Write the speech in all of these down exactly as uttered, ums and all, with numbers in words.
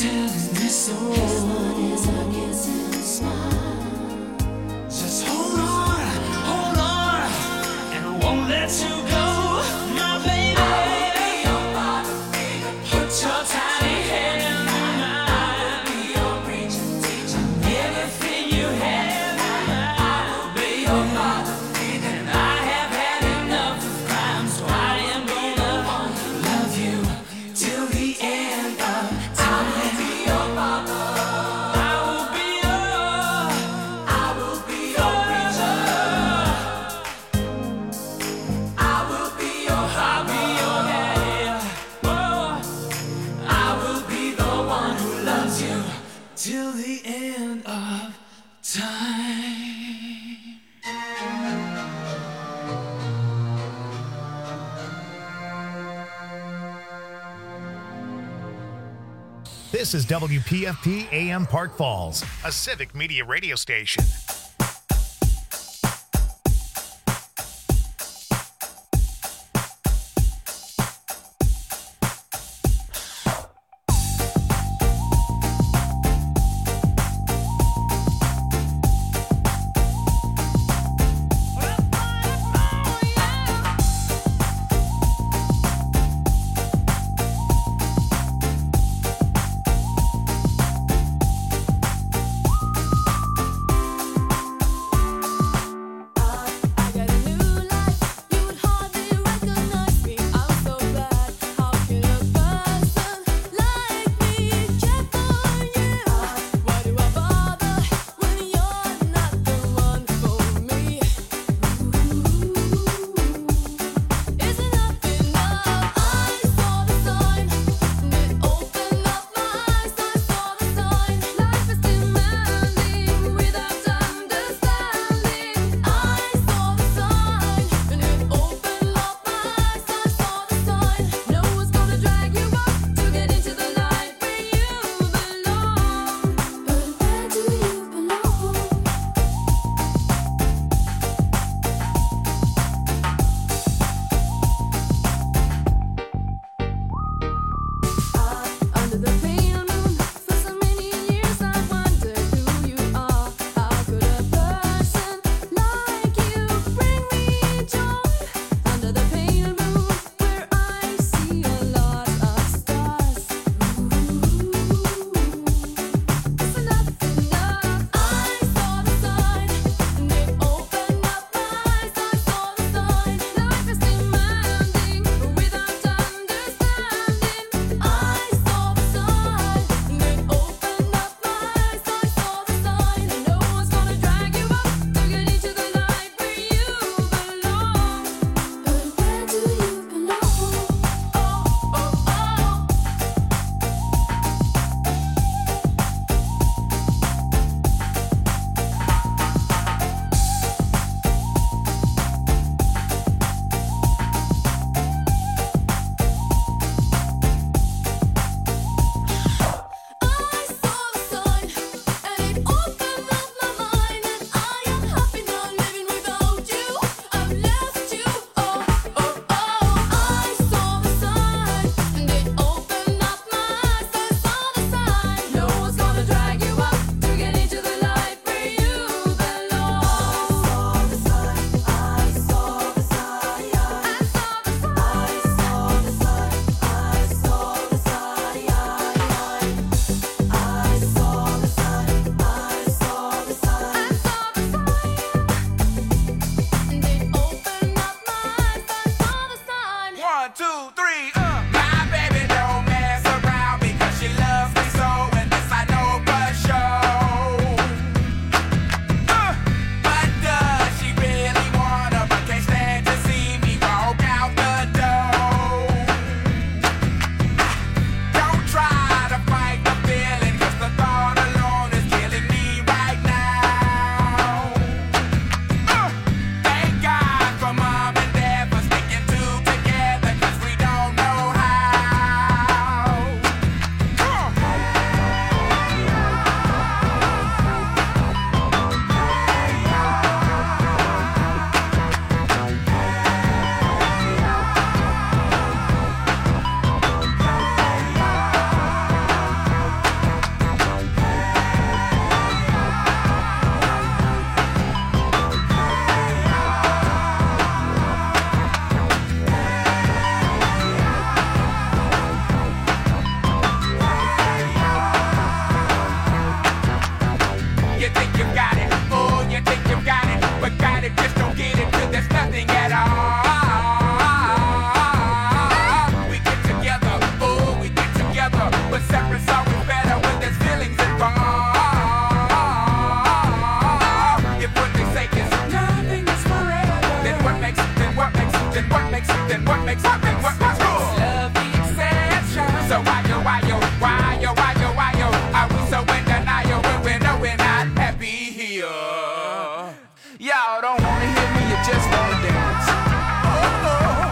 This is W P F P A M Park Falls, a civic media radio station. Thank God for mom and dad for sticking two together, 'cause we don't know something? What makes something? What makes cool? Love the exception. So why yo, why yo, why yo, why yo, why yo? Are we so in denial when we know we're not happy here? Y'all don't wanna hear me, you just wanna dance. Oh, oh.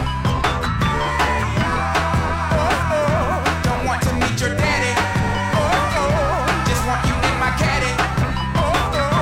Oh, oh. Don't want to meet your daddy. Oh, oh. Just want you in my caddy. Oh, oh.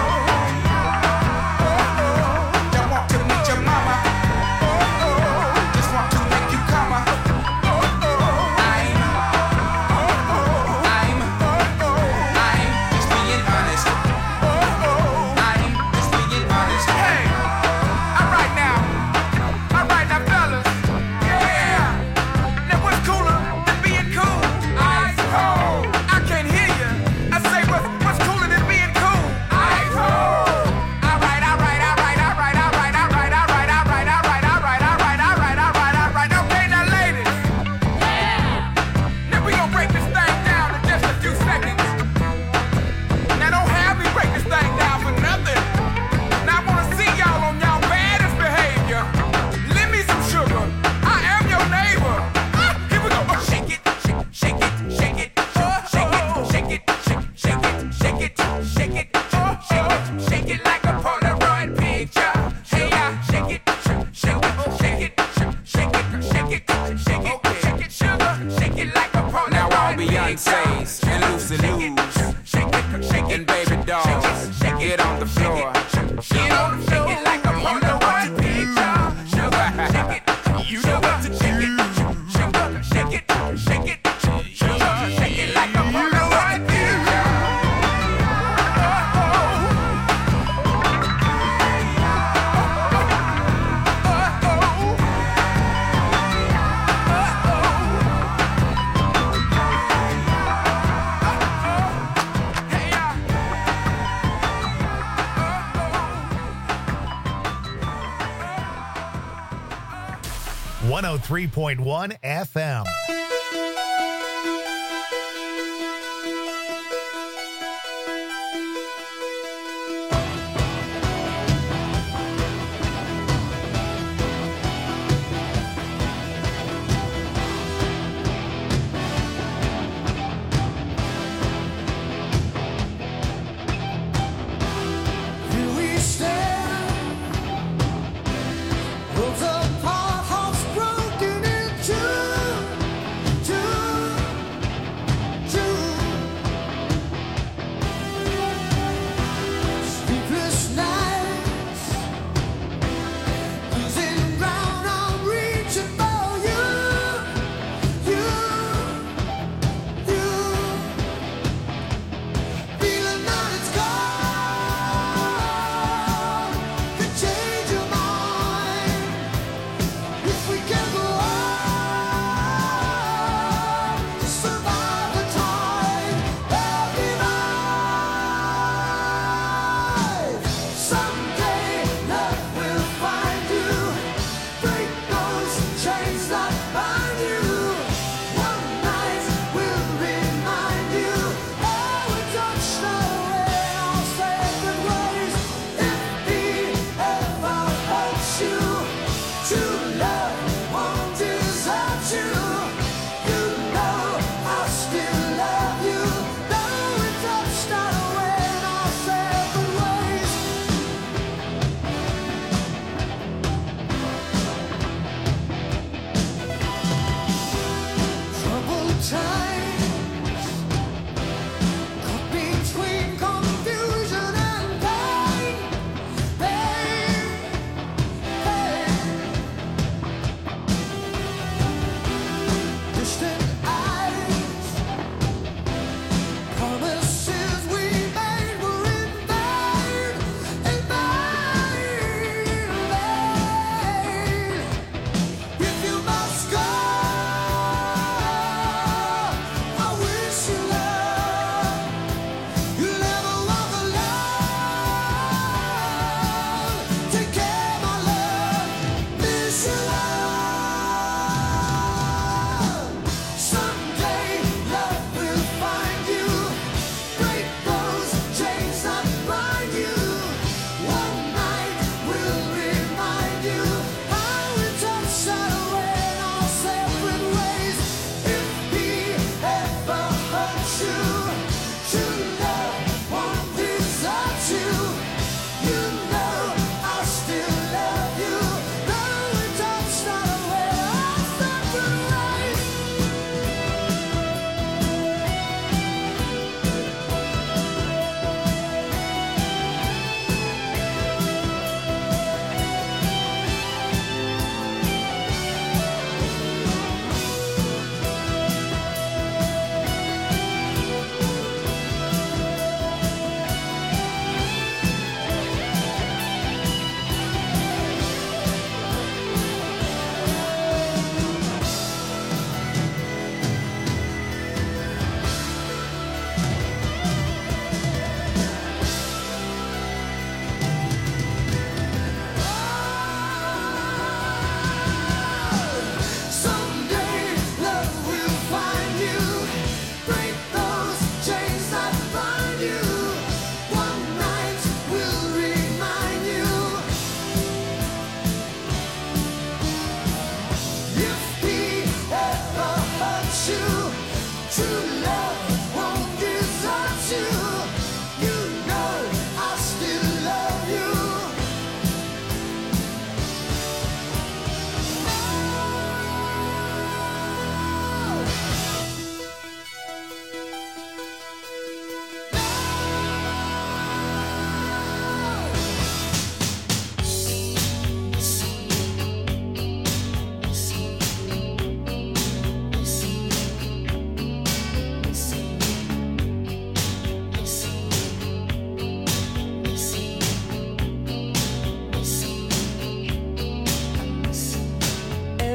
Oh, oh. Don't want to meet your mama. Oh, oh. Just want to make you come. Oh, oh. I'm, oh, oh. I'm, oh, oh. I'm just being honest. Oh, oh. I'm just being honest. Hey, all right now, all right now, fellas. Yeah. Now what's cooler than being cool? Ice cold. I can't hear you. I say what's what's cooler than being cool? Ice cold. All right, all right, all right, all right, all right, all right, all right, all right, all right, all right, all right, all right, all right, all right. Okay, now ladies. Yeah. Now we gonna break this thing down in just a few seconds. Now don't have me break this thing down for nothing. Now I wanna see y'all on y'all baddest behavior. Lend me some sugar. I am your neighbor. Ah, here we go. Oh, shake it, shake, shake it, shake it, oh, shake it, shake it, shake, shake it, shake it, shake it, oh, shake it, shake it like a Polaroid picture. Hey, yeah, shake it, shake, shake it, shake it, shake it, shake it, shake it, shake it, sugar, shake it like a Polaroid. Now all Beyonce's and Lucy Lou's and baby dolls, get on the floor. Get on the floor. Shake it like a Polaroid picture. Sugar, shake it. You know what to do. Sugar, shake it, shake it, sugar, shake it like a Polaroid picture. Oh, oh. Oh, oh. Hey, yeah. one oh three point one F M. Here we stand, worlds apart, hearts broken in two.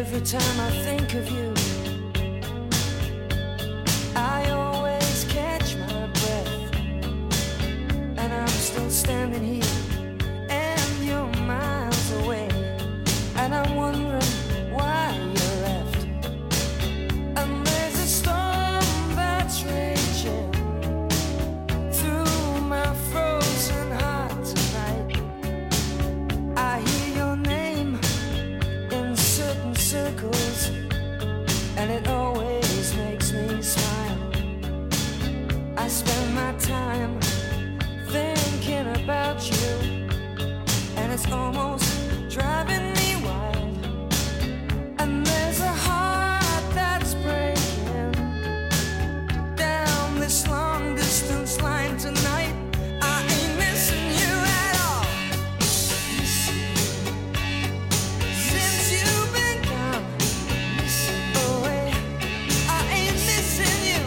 Every time I think of you, I always catch my breath, and I'm still standing here, and you're miles away, and I'm wondering why you left. And there's a storm that's raging through my frozen heart tonight. I hear your name in certain circles, and it always makes me smile. I spend my time thinking about you, and it's almost driving me wild. And there's a heart that's breaking down this long distance line tonight. I ain't missing you at all. Since you've been gone away, I ain't missing you.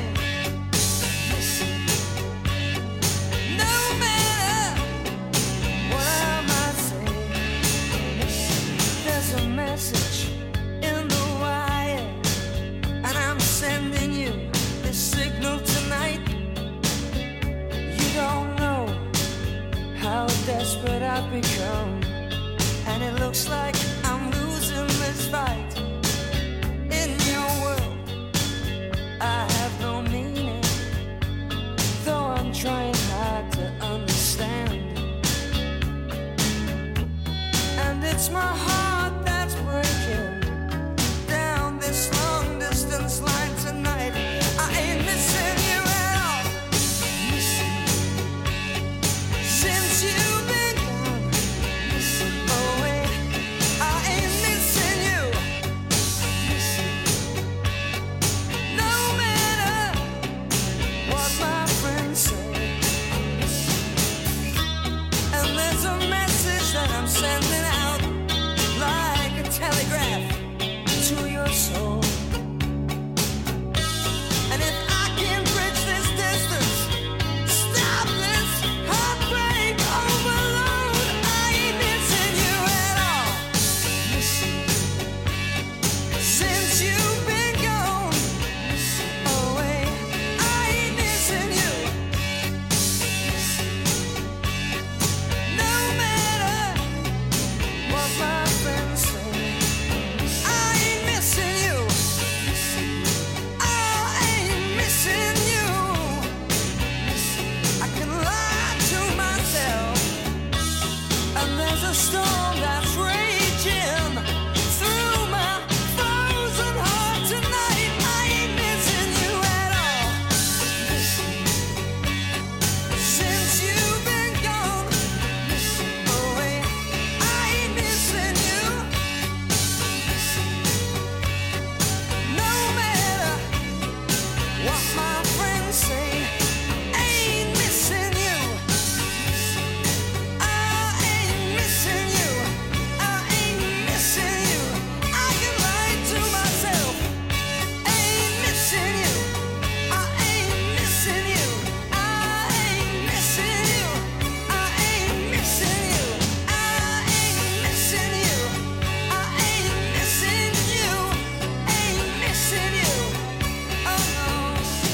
No matter what I might say, there's a message in the wire, and I'm sending you this signal tonight. You don't know how desperate I've become, and it looks like I'm losing this fight. In your world, I have no meaning, though I'm trying hard to understand. And it's my heart that's breaking down this long distance line tonight. I ain't missing you at all. Since you've been gone away, I ain't missing you. No matter what my friends say. And there's a message that I'm sending out like a telegraph to your soul. And if I can bridge this distance, stop this heartbreak overload, I ain't missing you at all. Since you've been gone away, I ain't missing you. No matter what my friends say, I ain't missing you. I ain't missing you. I can lie to myself, and there's a storm that's raging through my frozen heart tonight. I ain't missing you at all. Since you've been gone away, I ain't missing you. No matter what my friends say, ain't missing you. I ain't missing you. I ain't missing you. I can lie to myself. Ain't missing you. I ain't missing you. I ain't missing you. I ain't missing you. I ain't missing you. I ain't missing you. Ain't missing you. Oh no.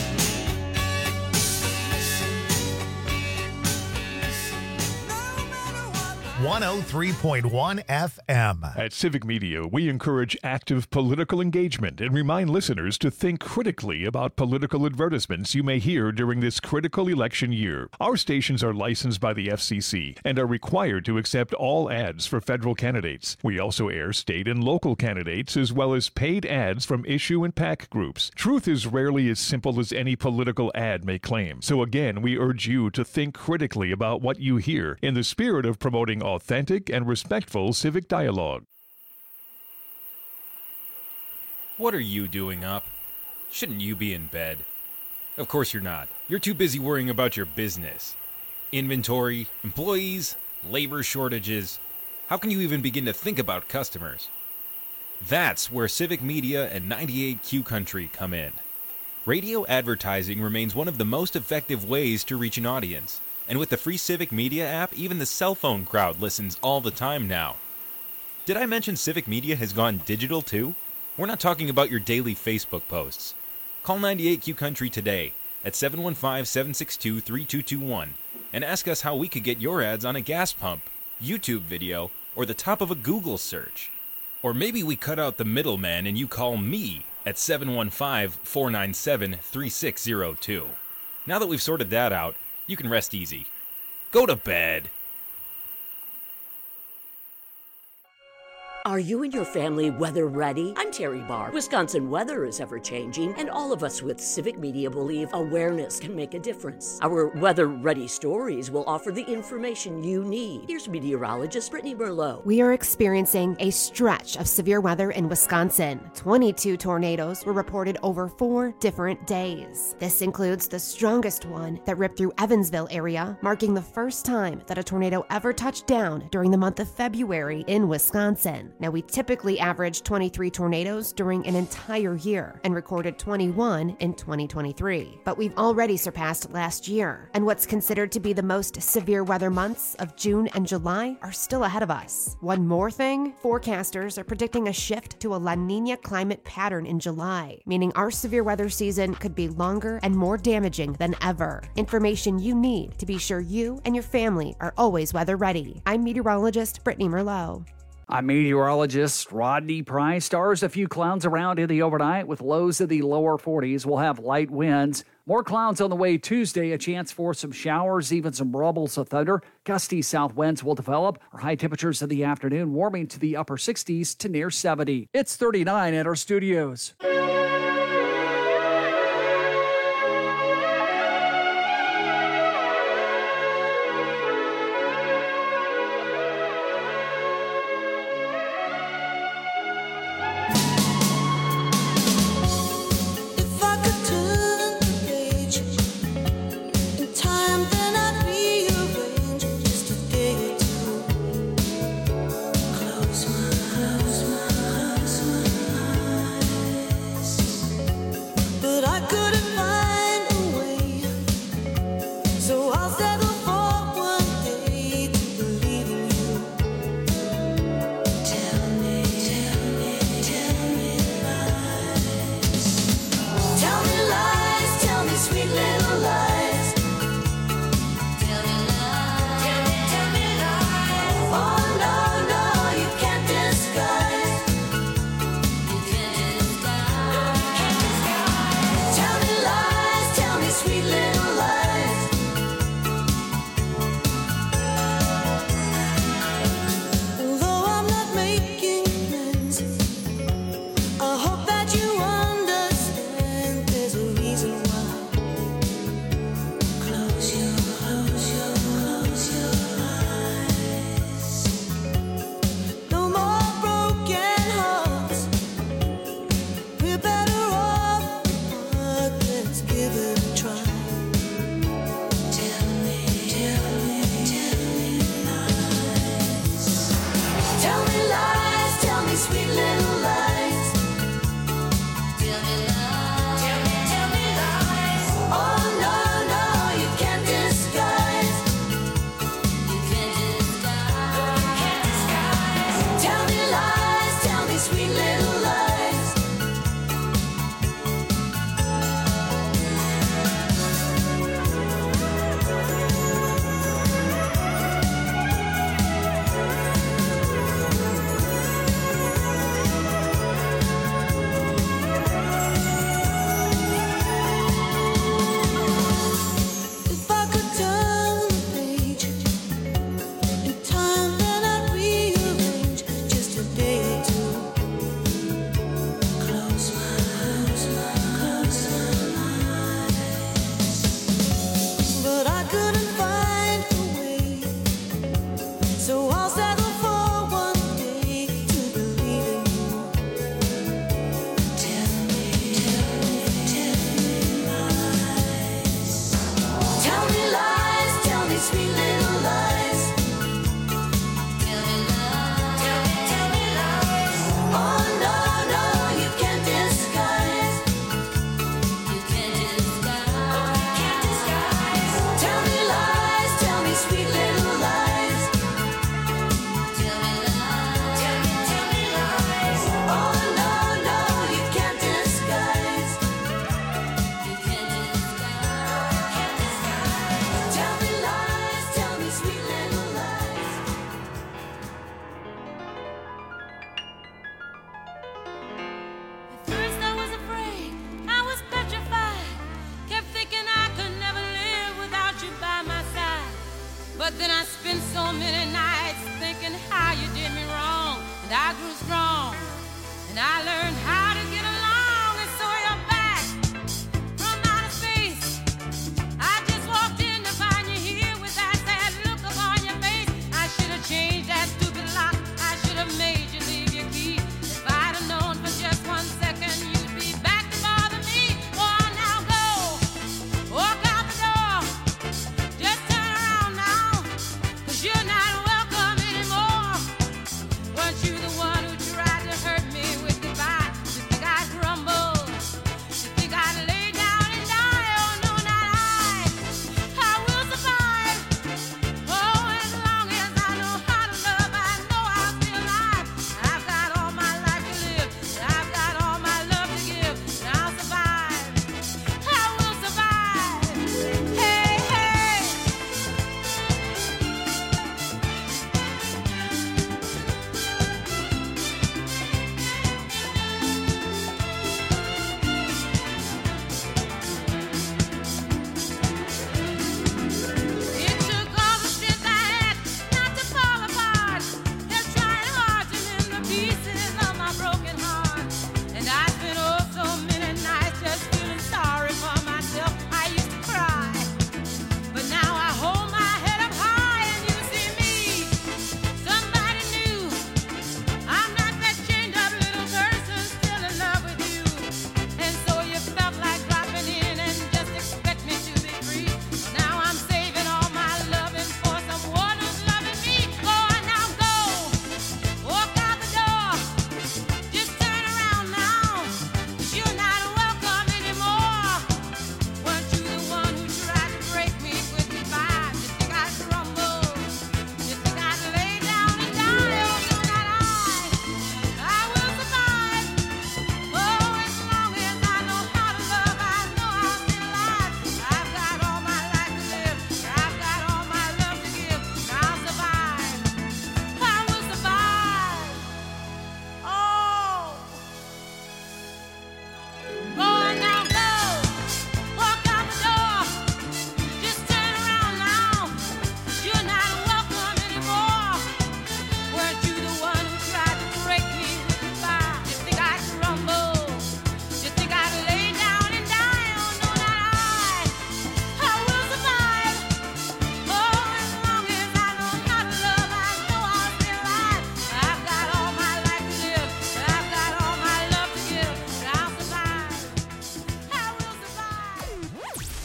No matter what my one oh three point one F M. At Civic Media, we encourage active political engagement and remind listeners to think critically about political advertisements you may hear during this critical election year. Our stations are licensed by the F C C and are required to accept all ads for federal candidates. We also air state and local candidates as well as paid ads from issue and PAC groups. Truth is rarely as simple as any political ad may claim. So again, we urge you to think critically about what you hear in the spirit of promoting authentic and respectful civic dialogue. What are you doing up? Shouldn't you be in bed? Of course you're not. You're too busy worrying about your business. Inventory, employees, labor shortages. How can you even begin to think about customers? That's where Civic Media and ninety-eight Q Country come in. Radio advertising remains one of the most effective ways to reach an audience. And with the free Civic Media app, even the cell phone crowd listens all the time now. Did I mention Civic Media has gone digital too? We're not talking about your daily Facebook posts. Call ninety-eight Q Country today at seven one five, seven six two, three two two one and ask us how we could get your ads on a gas pump, YouTube video, or the top of a Google search. Or maybe we cut out the middleman and you call me at seven one five, four nine seven, three six zero two. Now that we've sorted that out, you can rest easy. Go to bed. Are you and your family weather ready? I'm Terry Barr. Wisconsin weather is ever changing, and all of us with Civic Media believe awareness can make a difference. Our weather ready stories will offer the information you need. Here's meteorologist Brittany Merlot. We are experiencing a stretch of severe weather in Wisconsin. twenty-two tornadoes were reported over four different days. This includes the strongest one that ripped through Evansville area, marking the first time that a tornado ever touched down during the month of February in Wisconsin. Now, we typically average twenty-three tornadoes during an entire year and recorded twenty-one in twenty twenty-three. But we've already surpassed last year, and what's considered to be the most severe weather months of June and July are still ahead of us. One more thing, forecasters are predicting a shift to a La Niña climate pattern in July, meaning our severe weather season could be longer and more damaging than ever. Information you need to be sure you and your family are always weather ready. I'm meteorologist Brittany Merlot. I'm meteorologist Rodney Price. Stars a few clouds around in the overnight with lows in the lower forties. We'll have light winds. More clouds on the way Tuesday. A chance for some showers, even some rumbles of thunder. Gusty south winds will develop. Our high temperatures in the afternoon warming to the upper sixties to near seventy. It's thirty-nine at our studios. If I could turn the page in time, then I'd rearrange just a day or two. Close my, close my, close my eyes.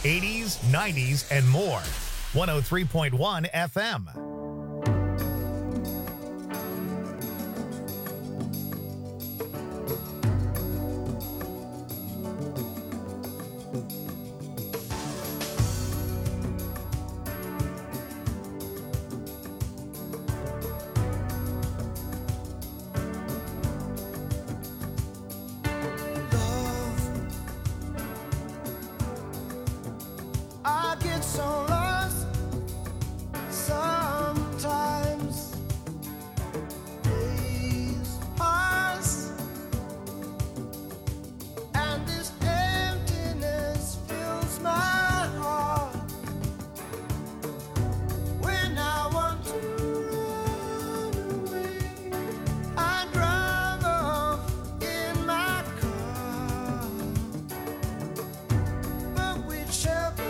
eighties, nineties, and more. one oh three point one F M. I get so lost sometimes. Days pass, and this emptiness fills my heart. When I want to run away, I drive off in my car. But whichever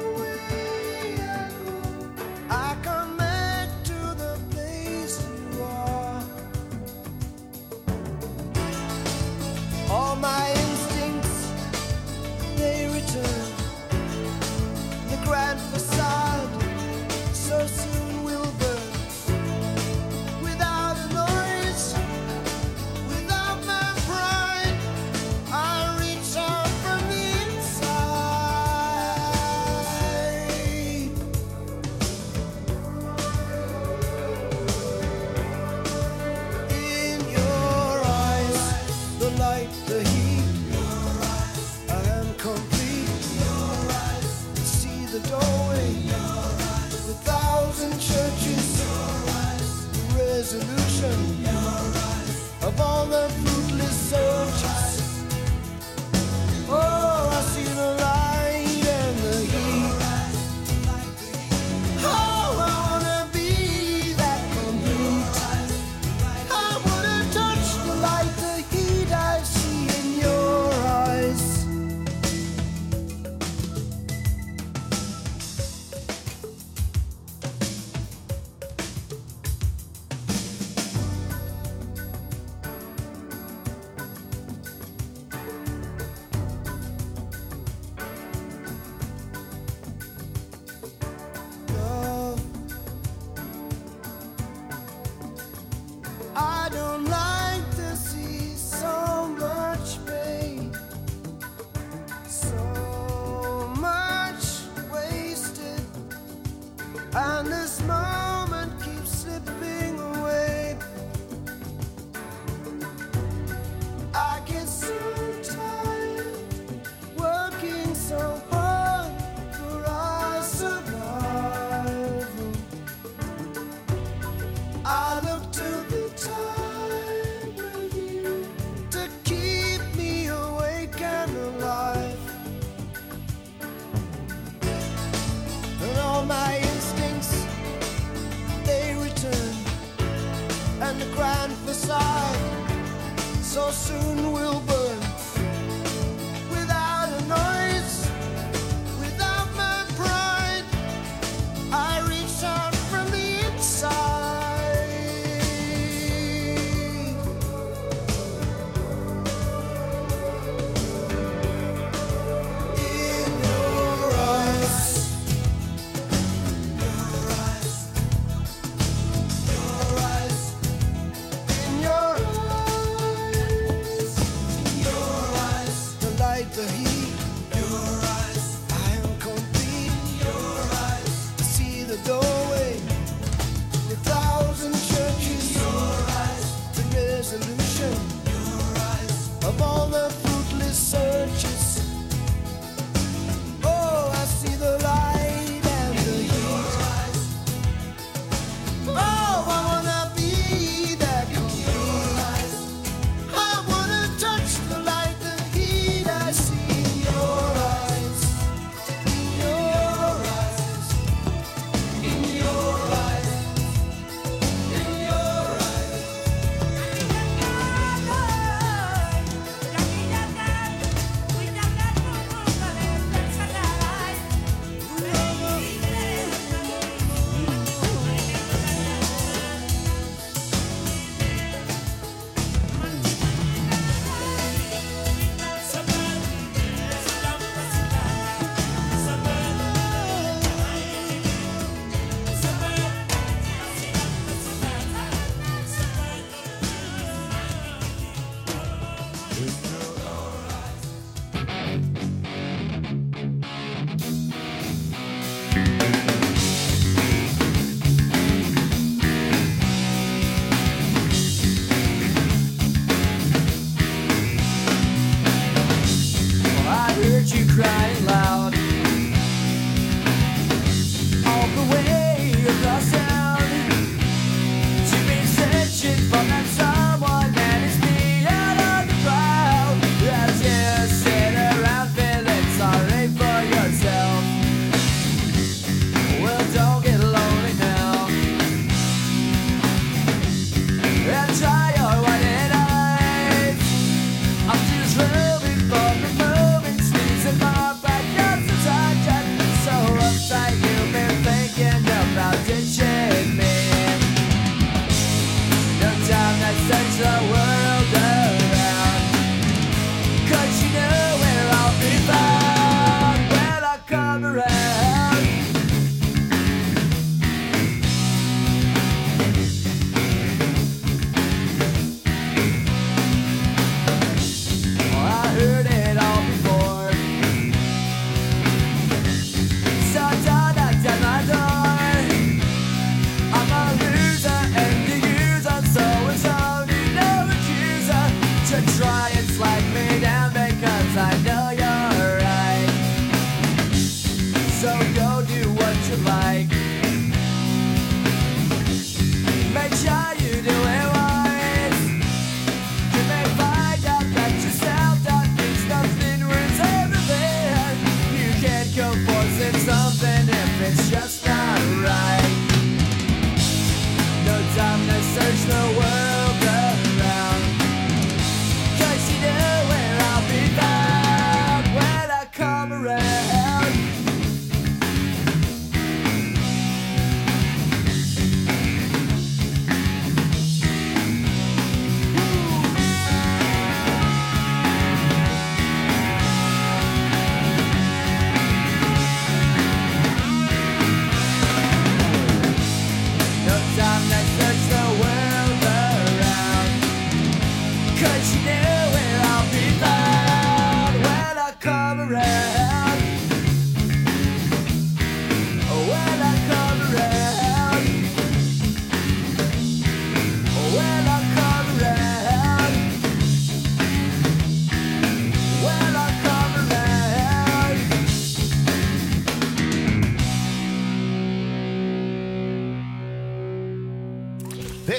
I come back to the place you are. All my instincts, they return. The grand facade so soon will burn. Without a noise, without my pride, I reach out from the inside. In your eyes, the light, the heat. I am complete. See the doorway. The thousand churches. The resolution of all the fruitless searches. Oh, I see the light and the heat. Oh, I wanna be that complete. I wanna touch the light, the heat I see in your eyes. Love, I don't like to see so much pain, so much wasted, and this moment keeps slipping away. I get so tired working so hard for our survival. I look to the time with you to keep me awake and alive. And all my instincts, they return. And the grand facade so soon will burn. Without a noise, without my pride, I reach out from the inside. In your eyes, your eyes, your eyes, in your eyes, your eyes, the light, the heat, your eyes, I am complete, your eyes, see the doorway, the thousand churches, your eyes, the resolution, your eyes, of all the fruitless searches. Oh, I see the light and the heat. Oh, I wanna be that complete. I wanna touch the light, the heat I see.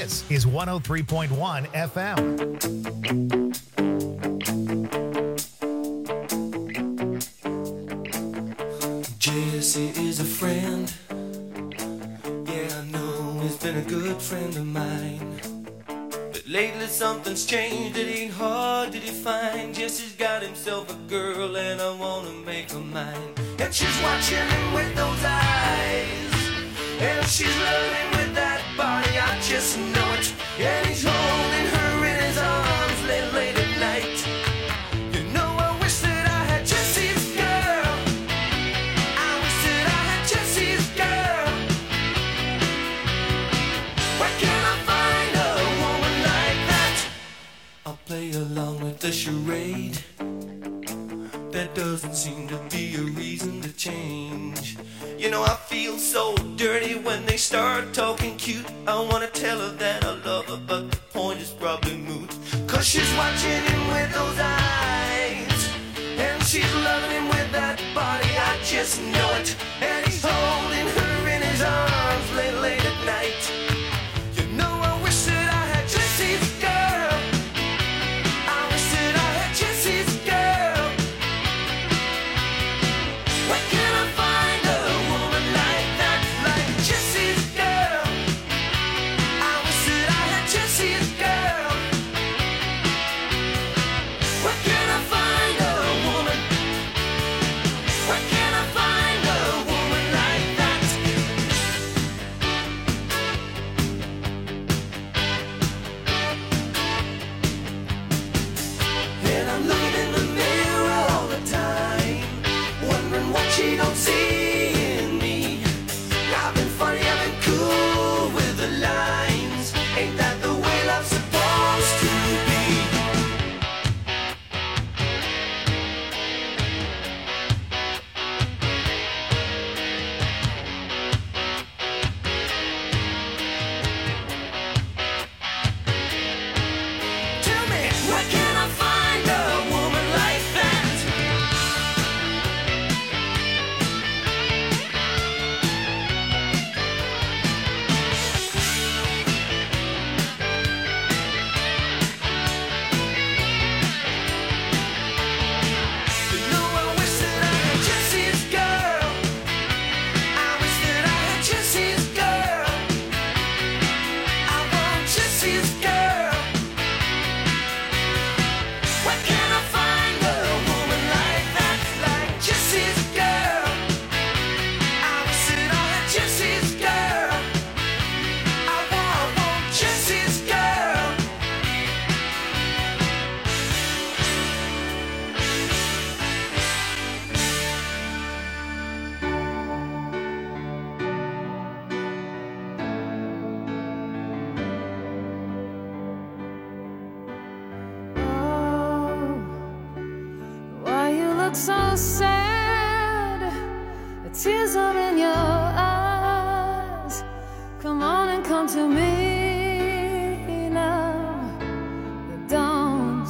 This is one oh three point one F M. Jesse is a friend. Yeah, I know he's been a good friend of mine. But lately something's changed, it ain't hard to define. Jesse's got himself a girl and I wanna make her mine. And she's watching him with those eyes, and she's loving him with that body, I just know it. And he's holding her in his arms late, late at night. You know I wish that I had Jesse's girl. I wish that I had Jesse's girl. Where can I find a woman like that? I'll play along with the charade. There doesn't seem to be a reason to change. You know I feel so dirty when they start talking cute. I wanna tell her that I love her, but the point is probably moot. Cause she's watching him with those eyes, and she's loving him with that body, I just know it. And he's holding her in his arms late, late at night. You know I wish that I had Jesse's girl. I wish that I had Jesse's girl. Where can I find a woman like that, like Jesse's girl? I wish that I had Jesse's girl. Where can I find a woman? Where can I find a woman like that? And I'm looking in the mirror all the time, wondering what she don't see in me. I've been funny, I've been cool with the lines. Ain't that the way love's supposed to be? Tell me, where can I find a woman like that? You know I wish that I had Jesse's girl. I wish that I had Jesse's girl. I want Jesse's girl. Where can I find a woman like that, like Jesse's girl? I wish that I had Jesse's girl. I want, I want Jesse's girl. Why you look so sad? The tears are in your eyes. Come on and come to me now. Don't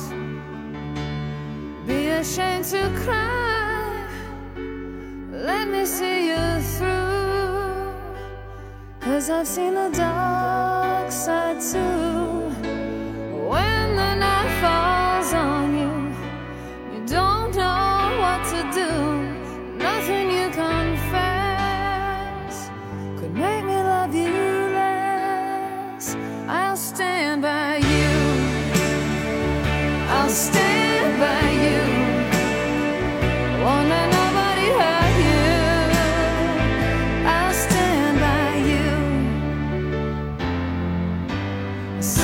be ashamed to cry. Let me see you through. Cause I've seen the dark side too. When the night falls on you, you don't know what to do. Nothing you confess could make me love you less. I'll stand by you. I'll stand by you. Won't let nobody hurt you. I'll stand by you.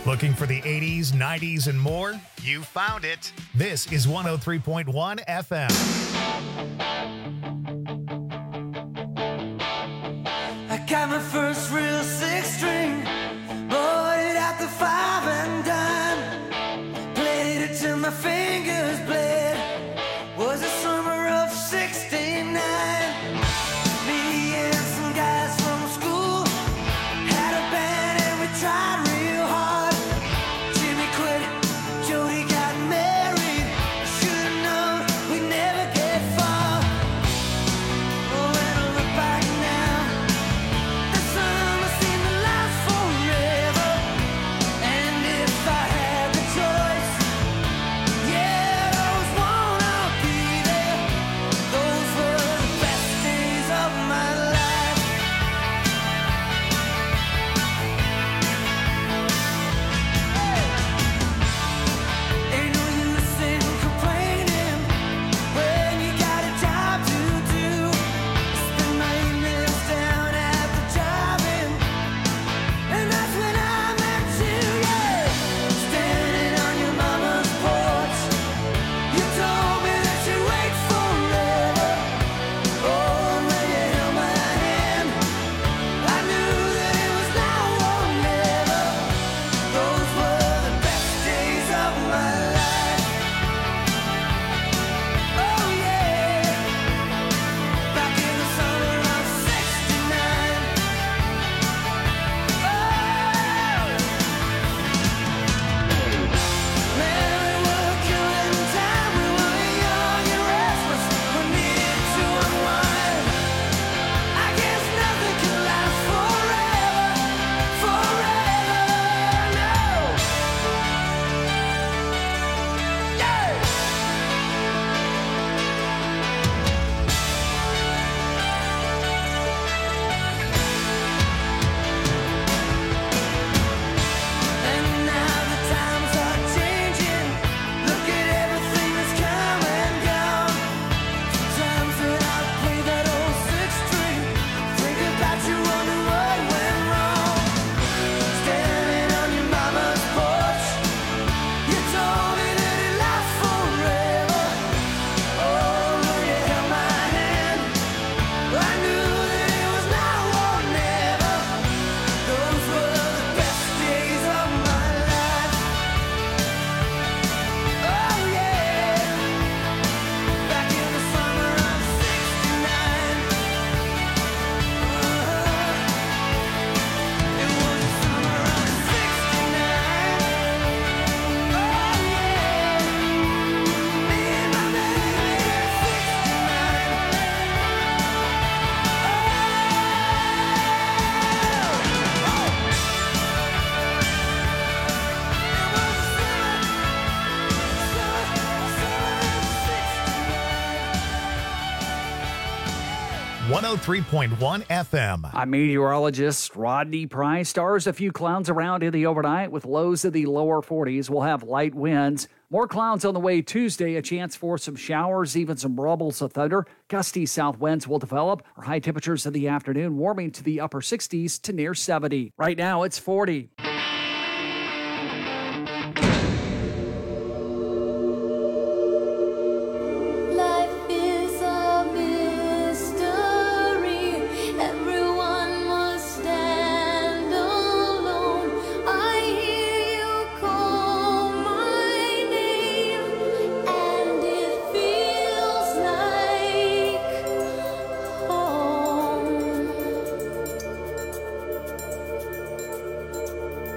Looking for the eighties, nineties, and more? You found it. This is one oh three point one F M. I got my first real six string, bought it at the five and dime, played it till my fingers bled. Was the summer of sixty-nine. Me and some guys from school had a band and we tried real hard. Jimmy quit, Jody got married. Should've known we'd never get far. Oh, when I look back now, the summer seemed to last forever. And if I had the choice, yeah, those wanna be there. Those were the best days of my life. Ain't no use in complaining when you got a job to do. Spend my evenings down at the drive-in, and that's when I met you, yeah. Standing on your mama's porch, you told me that you'd wait forever. Oh, and when you held my hand, I knew that it was now or never. Those were the best days of my life. Oh yeah, back in the summer of sixty-nine. Oh, man, we were killing time. We were young and restless. We needed to unwind. I guess nothing can last forever, forever, no. Yeah. And now the times are changing. Look at everything that's come and gone. Sometimes when I play that old six string, think about you, wonder what went wrong. Standing on your mama's porch, you told me that it lasts forever. Oh, when you held my hand, I knew that it was now or never. Those were the best days of my life. Oh yeah, back in the summer of sixty-nine. It was the summer of sixty-nine. Oh yeah, me and my baby at sixty-nine. one oh three point one F M. I'm meteorologist Rodney Price. Stars a few clouds around in the overnight with lows in the lower forties. We'll have light winds. More clouds on the way Tuesday. A chance for some showers, even some rumbles of thunder. Gusty south winds will develop. Our high temperatures in the afternoon warming to the upper sixties to near seventy. Right now it's forty. Life is a mystery. Everyone must stand alone. I hear you call my name, and it feels like home.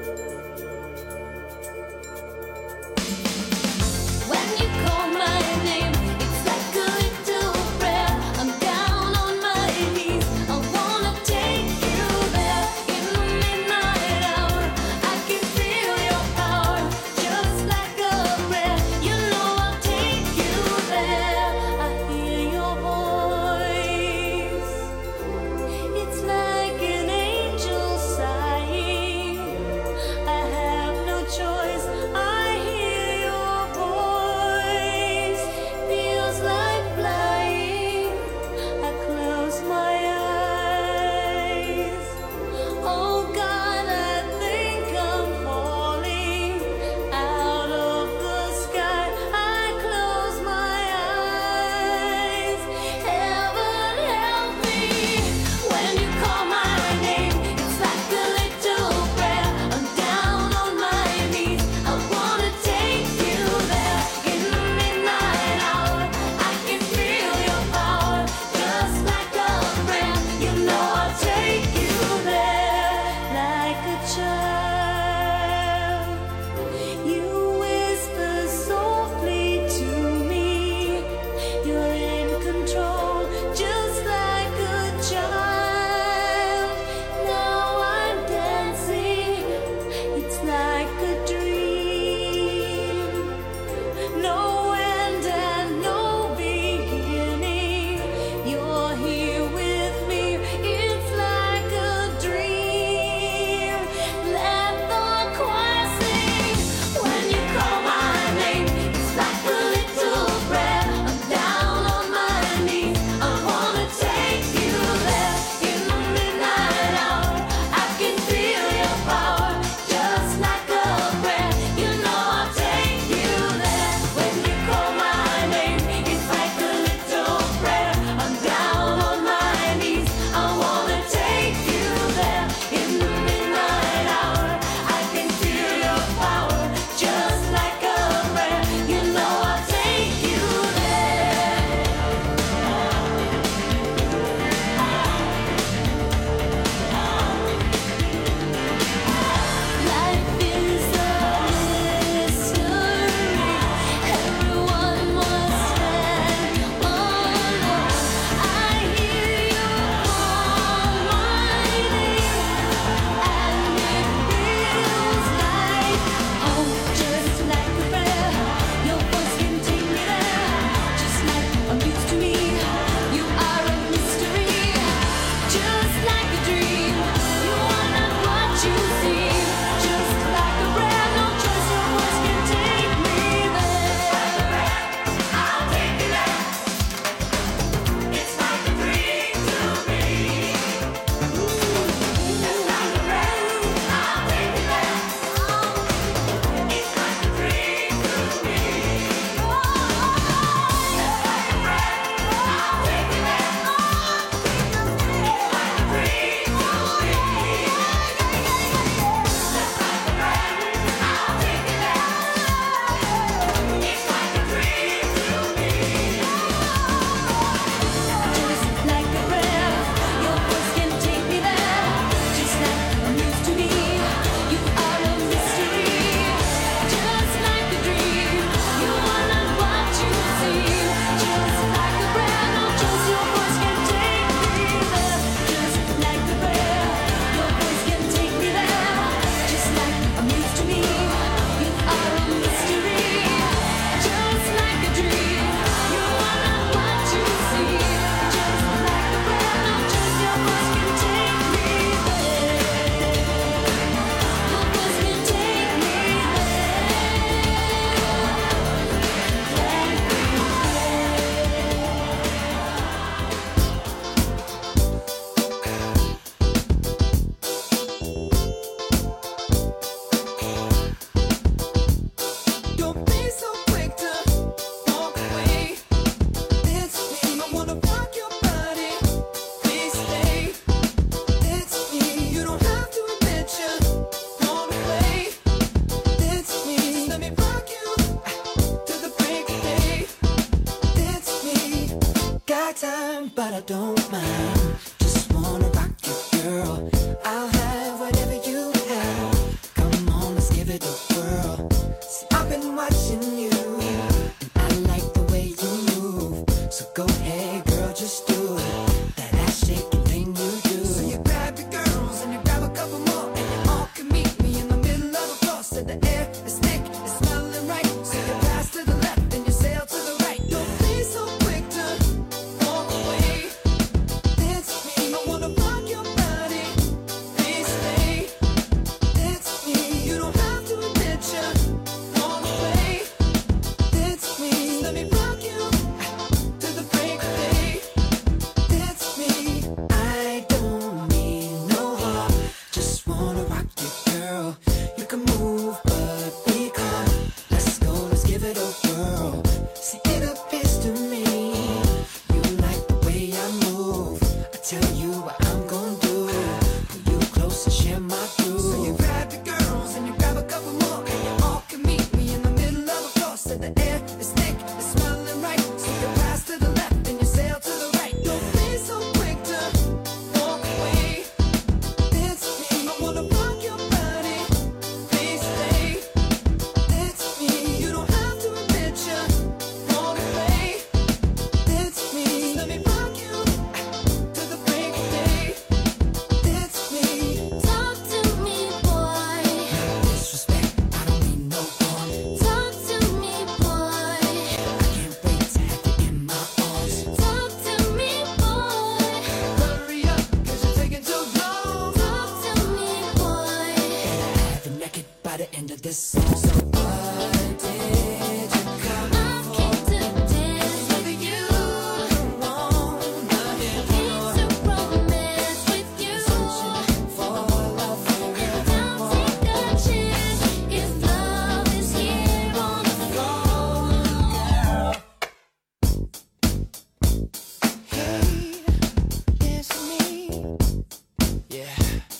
what I'm gonna do. Pull you close and share my groove. So you grab your girls and you grab a couple more, and you all can meet me in the middle of the floor. So the air is thick, it's smelling right. So you pass to the left and you sail to the right. Don't be so quick to walk away. It's me. I wanna rock your body. Please stay. It's me. You don't have to admit you want to play. It's me. Let me rock you to the break of day. It's me. Talk to me, boy. Disrespect, I don't mean no harm. Talk to me, boy. I can't wait to have you in my arms. Talk to me, boy. Hurry up, cause you're taking too long. Talk to me, boy. Have you naked by the end of this song. So what did you come I came to dance with you. wanna hear? Came to romance with you. For love, And don't take a chance if love is here on the floor. hey, it's me. Yeah.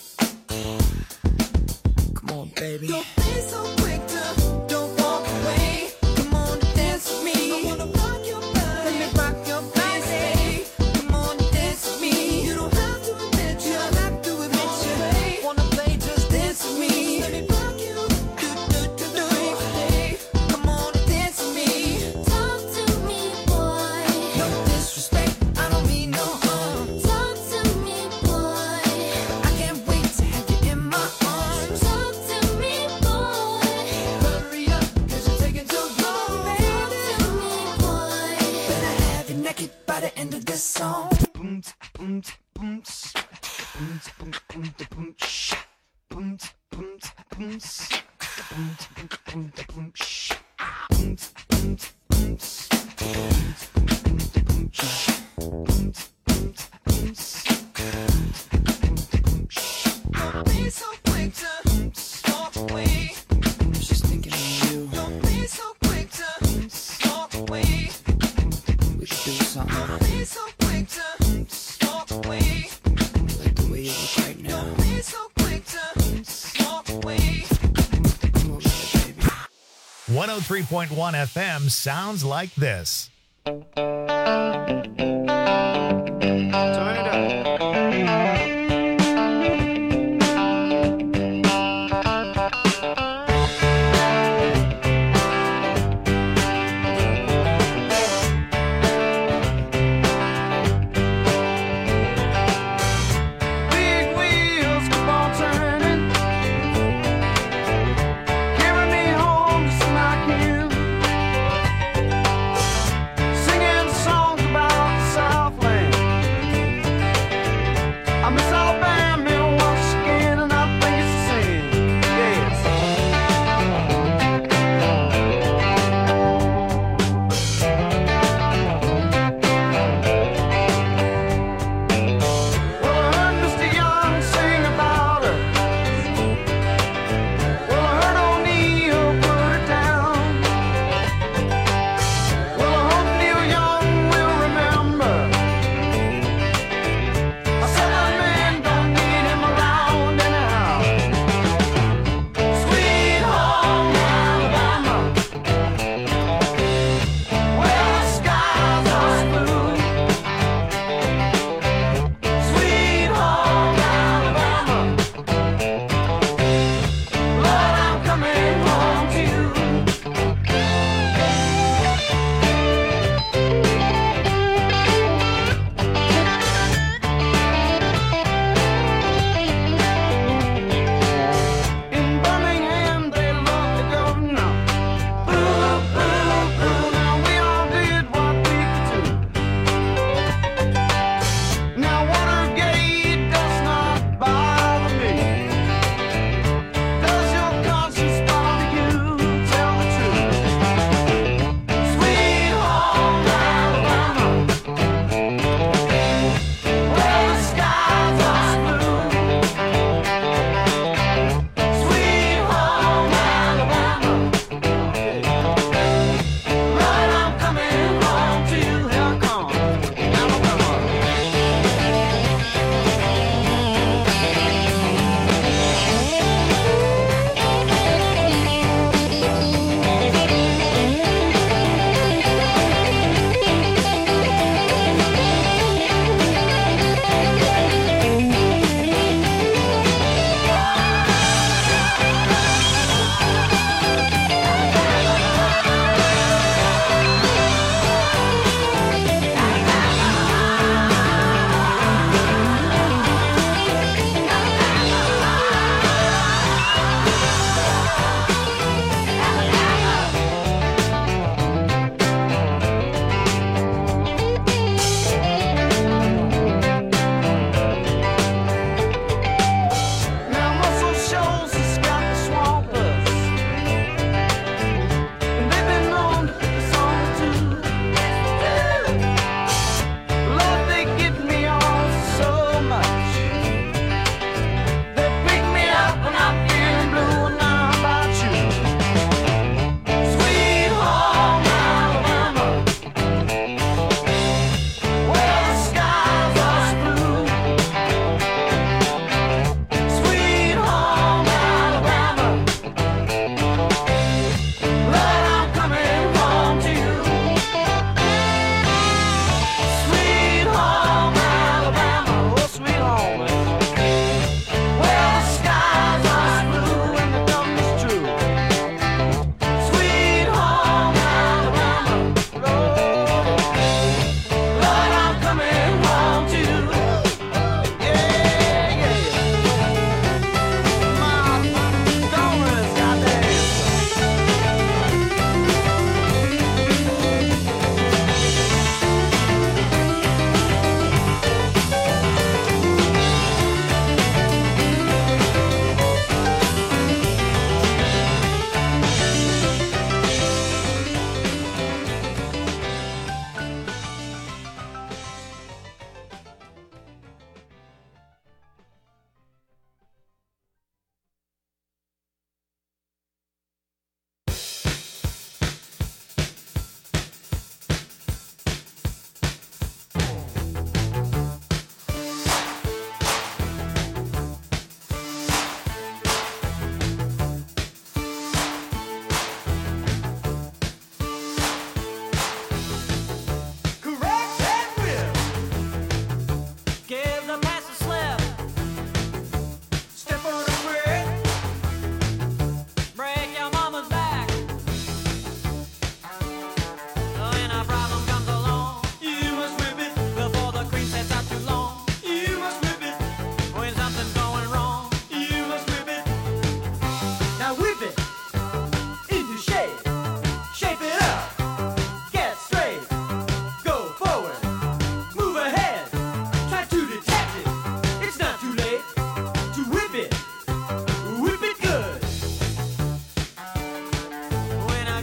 Come on, baby. Don't be so quick to don't walk away. Come on and dance with me. I wanna rock your body. Let me rock your body. Come on and dance with me. You don't have to admit you. don't have to admit you. Wanna play, just dance with me. Let me rock you. Do, do, do, do. Hey, come on and dance with me. Talk to me, boy. No disrespect, I don't mean no harm. Talk to me, boy. I can't wait to have you in my arms. Talk to me, boy. Hurry up, cause you're taking too long, Talk baby. to me, boy. Better have you naked by the end of this song. Boom, boom, boom, boom, boom, boom, boom, shh. Boom, boom, boom, boom, boom, boom, boom, shh. Boom, boom, boom, boom, boom, boom, shh. Boom, boom, boom, boom, boom, shh. Don't be so quick to walk away. I was just thinking of you. Don't be so quick to walk away. We should do something. Don't be so quick to walk away. Like the way you look right now. Don't be so quick to walk away. Come over here, baby. one oh three point one F M sounds like this. Turn it up. Big wheels keep on turning, carry me home just like you. Singing songs about the Southland. I miss all